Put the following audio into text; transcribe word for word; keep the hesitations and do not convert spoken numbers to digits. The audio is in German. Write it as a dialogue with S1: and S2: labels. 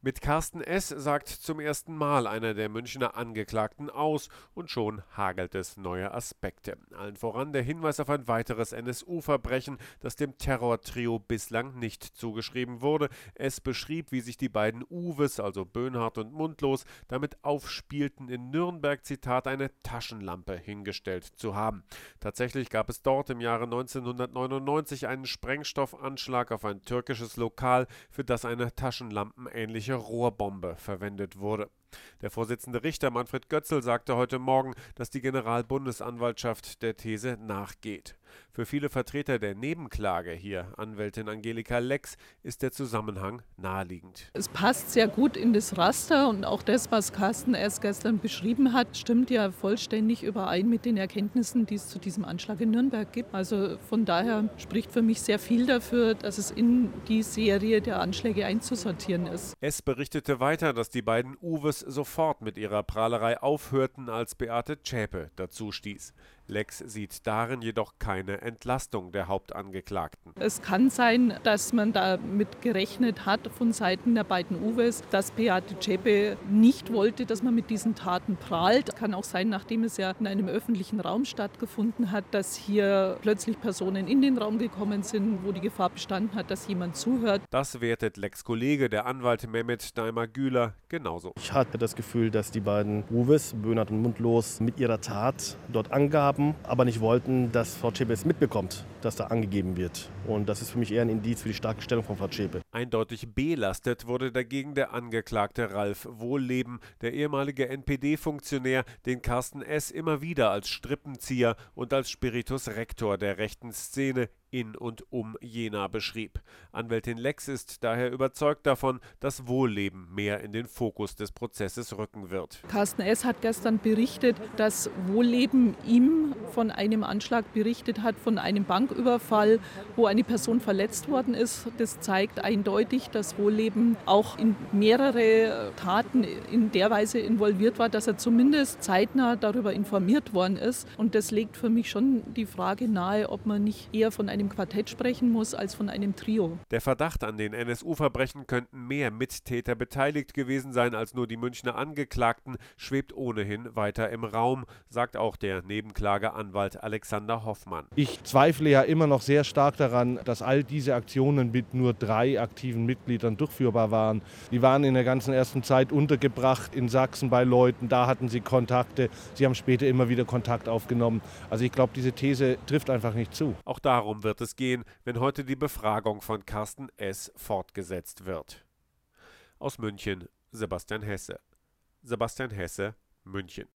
S1: Mit Carsten S. sagt zum ersten Mal einer der Münchner Angeklagten aus und schon hagelt es neue Aspekte. Allen voran der Hinweis auf ein weiteres N S U-Verbrechen, das dem Terrortrio bislang nicht zugeschrieben wurde. Es beschrieb, wie sich die beiden Uwes, also Böhnhardt und Mundlos, damit aufspielten, in Nürnberg, Zitat, eine Taschenlampe hingestellt zu haben. Tatsächlich gab es dort im Jahre neunzehnhundertneunundneunzig einen Sprengstoffanschlag auf ein türkisches Lokal, für das eine taschenlampenähnliche Rohrbombe verwendet wurde. Der Vorsitzende Richter Manfred Götzl sagte heute Morgen, dass die Generalbundesanwaltschaft der These nachgeht. Für viele Vertreter der Nebenklage, hier Anwältin Angelika Lex, ist der Zusammenhang naheliegend.
S2: Es passt sehr gut in das Raster und auch das, was Carsten erst gestern beschrieben hat, stimmt ja vollständig überein mit den Erkenntnissen, die es zu diesem Anschlag in Nürnberg gibt. Also von daher spricht für mich sehr viel dafür, dass es in die Serie der Anschläge einzusortieren ist.
S1: Es berichtete weiter, dass die beiden Uwes sofort mit ihrer Prahlerei aufhörten, als Beate Zschäpe dazu stieß. Lex sieht darin jedoch keine Entlastung der Hauptangeklagten.
S2: Es kann sein, dass man damit gerechnet hat von Seiten der beiden Uwes, dass Beate Zschäpe nicht wollte, dass man mit diesen Taten prahlt. Es kann auch sein, nachdem es ja in einem öffentlichen Raum stattgefunden hat, dass hier plötzlich Personen in den Raum gekommen sind, wo die Gefahr bestanden hat, dass jemand zuhört.
S1: Das wertet Lex' Kollege, der Anwalt Mehmet Daimar-Güler, genauso.
S3: Ich hatte das Gefühl, dass die beiden Uwes, Böhnhardt und Mundlos, mit ihrer Tat dort angaben, aber nicht wollten, dass Frau Zschäpe es mitbekommt, dass da angegeben wird. Und das ist für mich eher ein Indiz für die starke Stellung von Frau Zschäpe.
S1: Eindeutig belastet wurde dagegen der Angeklagte Ralf Wohlleben, der ehemalige N P D-Funktionär, den Carsten S. immer wieder als Strippenzieher und als Spiritus Rector der rechten Szene in und um Jena beschrieb. Anwältin Lex ist daher überzeugt davon, dass Wohlleben mehr in den Fokus des Prozesses rücken wird.
S2: Carsten S. hat gestern berichtet, dass Wohlleben ihm von einem Anschlag berichtet hat, von einem Banküberfall, wo eine Person verletzt worden ist. Das zeigt eindeutig, dass Wohlleben auch in mehrere Taten in der Weise involviert war, dass er zumindest zeitnah darüber informiert worden ist. Und das legt für mich schon die Frage nahe, ob man nicht eher von einem Quartett sprechen muss als von einem Trio.
S1: Der Verdacht an den N S U-Verbrechen könnten mehr Mittäter beteiligt gewesen sein als nur die Münchner Angeklagten, schwebt ohnehin weiter im Raum, sagt auch der Nebenklageanwalt Alexander Hoffmann.
S4: Ich zweifle ja immer noch sehr stark daran, dass all diese Aktionen mit nur drei aktiven Mitgliedern durchführbar waren. Die waren in der ganzen ersten Zeit untergebracht in Sachsen bei Leuten, da hatten sie Kontakte, sie haben später immer wieder Kontakt aufgenommen. Also ich glaube, diese These trifft einfach nicht zu.
S1: Auch darum wird es gehen, wenn heute die Befragung von Carsten S. fortgesetzt wird. Aus München, Sebastian Hesse. Sebastian Hesse, München.